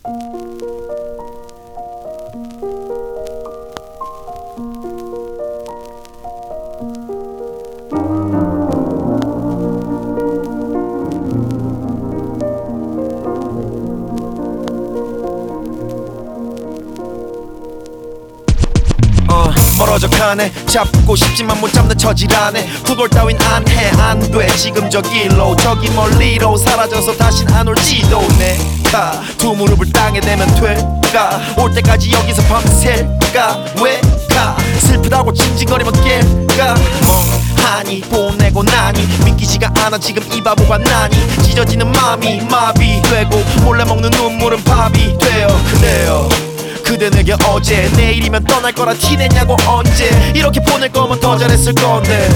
멀어져 가네. 잡고 싶지만 못 잡는 처지라네. 그걸 따윈 안해 안돼. 지금 저 길로 저기 멀리로 사라져서 다신 안 올지도. 내가 두 무릎을 땅에 대면 될까? 올 때까지 여기서 밤샐까? 왜 가? 슬프다고 징징거리면 깰까? 멍하니 보내고 나니 믿기지가 않아 지금 이 바보가 나니. 찢어지는 맘이 마비되고 몰래 먹는 눈물은 밥이 되어. 그래요 그대 내게 어제 내일이면 떠날 거라 티내냐고. 언제 이렇게 보낼 거면 더 잘했을 건데.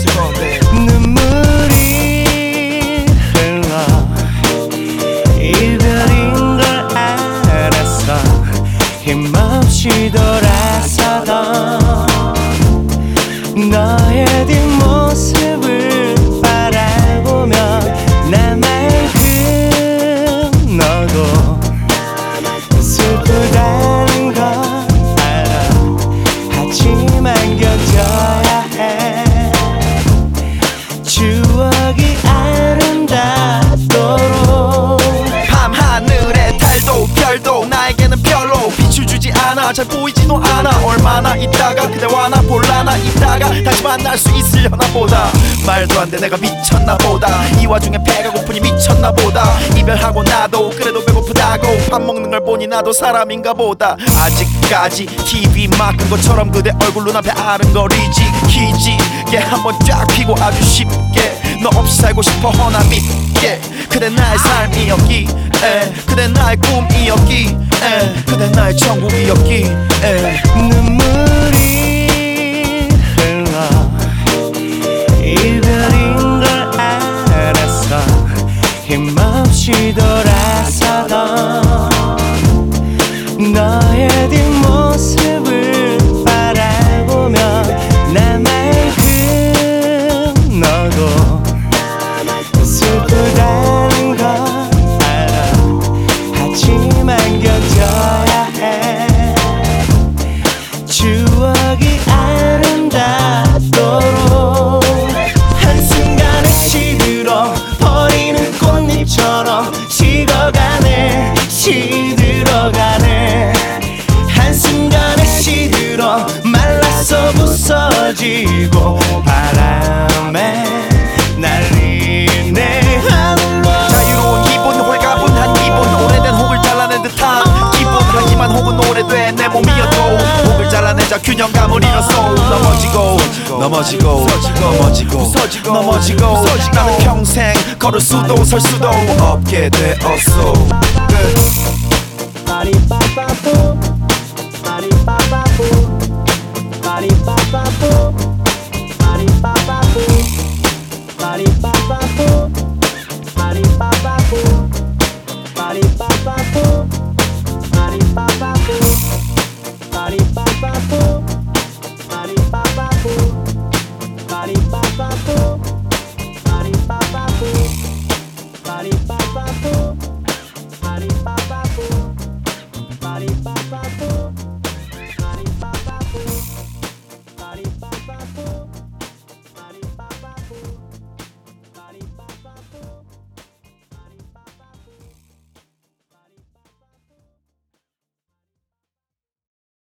눈물이 흘러 이별인 걸 알았어. 힘없이 돌아서던 너의 뒷모습을 바라보며 나만큼 너도 슬프다는 걸 알아. 하지만 견뎌야 해. 추억이 아름답도록. 밤하늘에 달도 별도 나에게는 별로 빛을 주지 않아. 잘 보이지도 않아. 얼마나 있다가 그대와 나 볼라나. 있다가 다시 만날 수 있으려나 보다. 말도 안 돼 내가 미쳤나 보다. 이 와중에 배가 고프니 미쳤나 보다. 이별하고 나도 그래도 배고프다고. 밥 먹는 걸 보니 나도 사람인가 보다. 아직까지 TV 막은 것처럼 그대 얼굴 눈앞에 아른거리지. 기지개 한번 쫙 피고 아주 쉽게 너 없이 살고 싶어 허나 믿게. 그대 나의 삶이었기 그대 나의 꿈이었기 그대 나의 천국이었기. 눈물이 흘러 이별인 걸 알았어. 힘없이 돌아서던 너의 뒷모습을 바라보며 나만큼 너도 슬프다는 걸 알아. 하지만 견뎌야 해. 추억이 아름답도록. 한순간에 시들어 버리는 꽃잎처럼 식어가네. 시들어가네. 한순간에 시들어 말라서 부서지고 바람에 날리네. 하늘로 자유로운 기분 홀가분한 기분. 오래된 혹을 잘라낸 듯한 기분. 하지만 혹은 오래된 내 몸이어도 혹을 잘라내자 균형감을 잃었어. 넘어지고 나는 평생 걸을 수도 설 수도 없게 되었어. 빠리빠빠뿌 빠리빠빠뿌 빠리빠빠뿌